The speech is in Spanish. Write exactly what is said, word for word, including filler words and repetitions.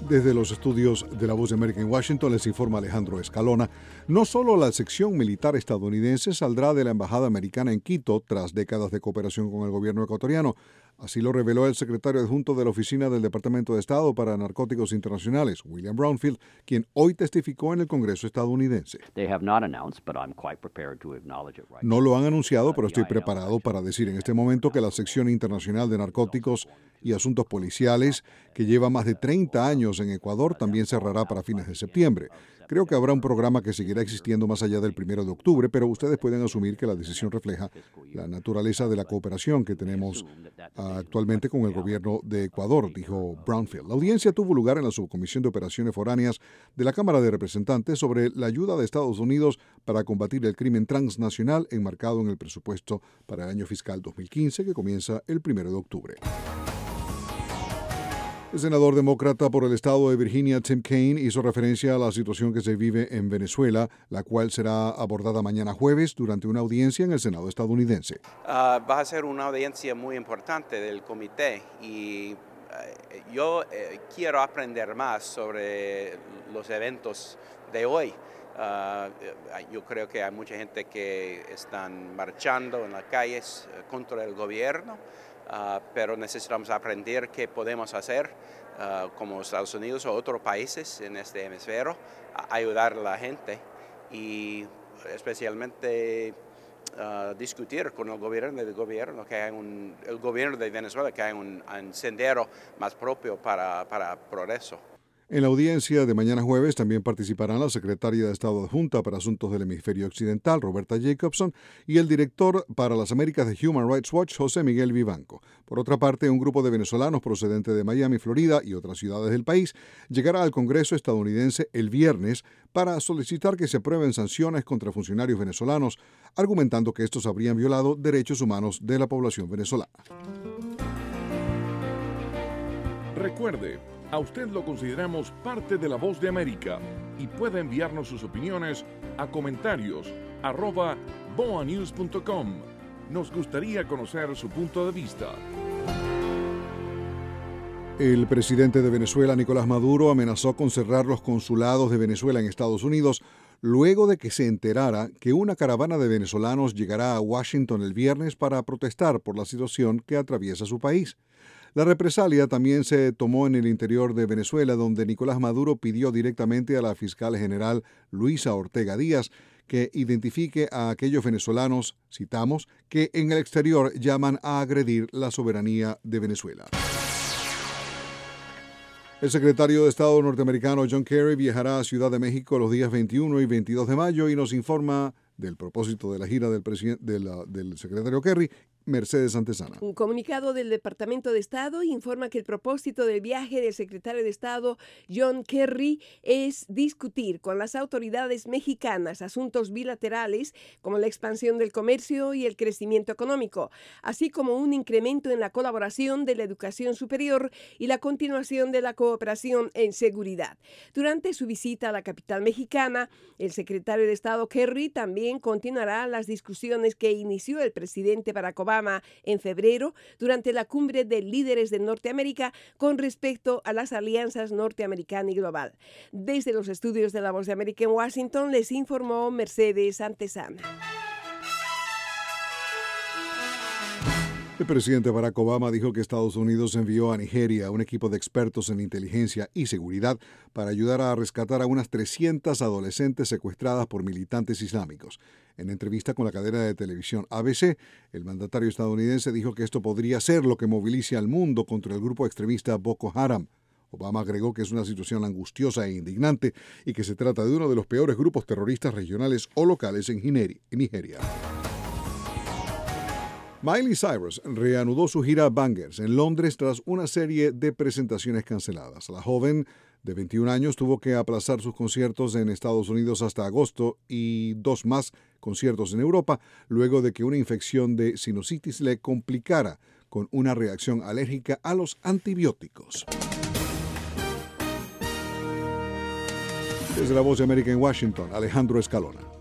Desde los estudios de La Voz de América en Washington les informa Alejandro Escalona. No solo la sección militar estadounidense saldrá de la embajada americana en Quito tras décadas de cooperación con el gobierno ecuatoriano. Así lo reveló el secretario adjunto de la Oficina del Departamento de Estado para Narcóticos Internacionales, William Brownfield, quien hoy testificó en el Congreso estadounidense. No lo han anunciado, pero estoy preparado para decir en este momento que la sección internacional de narcóticos y asuntos policiales, que lleva más de treinta años en Ecuador, también cerrará para fines de septiembre. Creo que habrá un programa que seguirá existiendo más allá del primero de octubre, pero ustedes pueden asumir que la decisión refleja la naturaleza de la cooperación que tenemos actualmente con el gobierno de Ecuador, dijo Brownfield. La audiencia tuvo lugar en la Subcomisión de Operaciones Foráneas de la Cámara de Representantes sobre la ayuda de Estados Unidos para combatir el crimen transnacional enmarcado en el presupuesto para el año fiscal dos mil quince, que comienza el primero de octubre. El senador demócrata por el estado de Virginia, Tim Kaine, hizo referencia a la situación que se vive en Venezuela, la cual será abordada mañana jueves durante una audiencia en el Senado estadounidense. Uh, va a ser una audiencia muy importante del comité y uh, yo uh, quiero aprender más sobre los eventos de hoy. Uh, yo creo que hay mucha gente que están marchando en las calles uh, contra el gobierno. Uh, pero necesitamos aprender qué podemos hacer uh, como Estados Unidos o otros países en este hemisferio, a ayudar a la gente y especialmente uh, discutir con el gobierno del gobierno, que hay un, el gobierno de Venezuela, que hay un, un sendero más propio para, para progreso. En la audiencia de mañana jueves también participarán la secretaria de Estado adjunta para Asuntos del Hemisferio Occidental, Roberta Jacobson, y el director para las Américas de Human Rights Watch, José Miguel Vivanco. Por otra parte, un grupo de venezolanos procedentes de Miami, Florida y otras ciudades del país llegará al Congreso estadounidense el viernes para solicitar que se aprueben sanciones contra funcionarios venezolanos, argumentando que estos habrían violado derechos humanos de la población venezolana. Recuerde, a usted lo consideramos parte de La Voz de América y puede enviarnos sus opiniones a comentarios arroba boa news punto com. Nos gustaría conocer su punto de vista. El presidente de Venezuela, Nicolás Maduro, amenazó con cerrar los consulados de Venezuela en Estados Unidos luego de que se enterara que una caravana de venezolanos llegará a Washington el viernes para protestar por la situación que atraviesa su país. La represalia también se tomó en el interior de Venezuela, donde Nicolás Maduro pidió directamente a la fiscal general Luisa Ortega Díaz que identifique a aquellos venezolanos, citamos, que en el exterior llaman a agredir la soberanía de Venezuela. El secretario de Estado norteamericano John Kerry viajará a Ciudad de México los días veintiuno y veintidós de mayo y nos informa del propósito de la gira del, de la, del secretario Kerry, Mercedes Santesana. Un comunicado del Departamento de Estado informa que el propósito del viaje del secretario de Estado John Kerry es discutir con las autoridades mexicanas asuntos bilaterales como la expansión del comercio y el crecimiento económico, así como un incremento en la colaboración de la educación superior y la continuación de la cooperación en seguridad. Durante su visita a la capital mexicana, el secretario de Estado Kerry también continuará las discusiones que inició el presidente Barack Obama en febrero durante la cumbre de líderes de Norteamérica con respecto a las alianzas norteamericana y global. Desde los estudios de La Voz de América en Washington les informó Mercedes Santesana. El presidente Barack Obama dijo que Estados Unidos envió a Nigeria un equipo de expertos en inteligencia y seguridad para ayudar a rescatar a unas trescientas adolescentes secuestradas por militantes islámicos. En entrevista con la cadena de televisión A B C, el mandatario estadounidense dijo que esto podría ser lo que movilice al mundo contra el grupo extremista Boko Haram. Obama agregó que es una situación angustiosa e indignante y que se trata de uno de los peores grupos terroristas regionales o locales en Nigeria. Miley Cyrus reanudó su gira Bangers en Londres tras una serie de presentaciones canceladas. La joven de veintiún años tuvo que aplazar sus conciertos en Estados Unidos hasta agosto y dos más conciertos en Europa, luego de que una infección de sinusitis le complicara con una reacción alérgica a los antibióticos. Desde La Voz de América en Washington, Alejandro Escalona.